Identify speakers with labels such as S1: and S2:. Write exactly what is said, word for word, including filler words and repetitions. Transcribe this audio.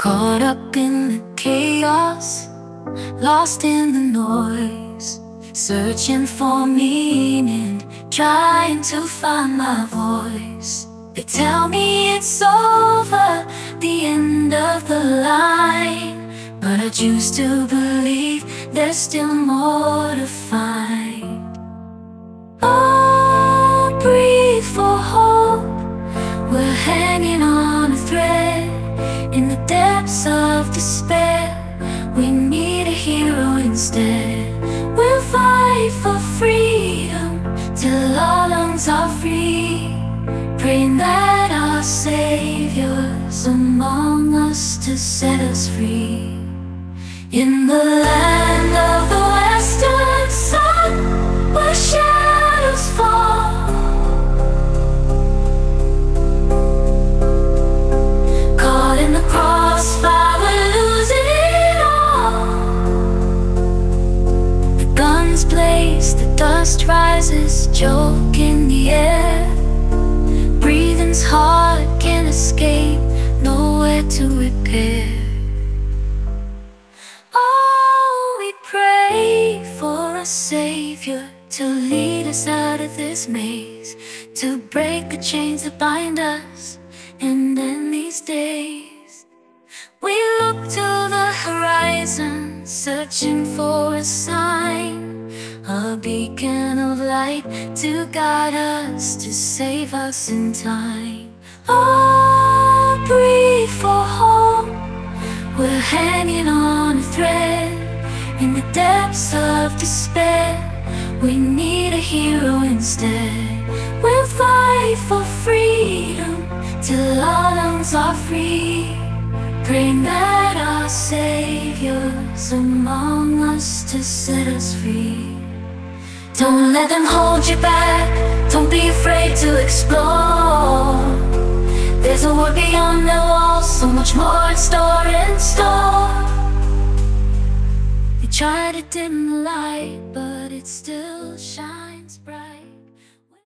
S1: Caught up in the chaos, lost in the noise, searching for meaning, trying to find my voice. They tell me it's over, the end of the line, but I choose to believe there's still more to find. Oh, breathe for hope, we're hanging on a thread. In the depths of despair, we need a hero instead. We'll fight for freedom till our lungs are free, praying that our Savior's among us to set us free. In the land of the western sun, where shadows fall, caught in the crossfire, we're losing it all. The guns blaze, the dust rises, choke in the air. Breathing's hard, can't escape, nowhere to repair. Oh, we pray for a Savior to lead us out of this maze, to break the chains that bind us and end these days. We look to the horizon, searching for a sign, a beacon of light to guide us, to save us in time. Oh, breathe for hope, we're hanging on a thread. In the depths of despair, we need a hero instead. We'll fight for freedom till our lungs are free, praying that our Savior's among us to set us free. Don't let them hold you back, don't be afraid to explore. There's a world beyond the walls, so much more in store, in store. They try to dim the light, but it still shines bright.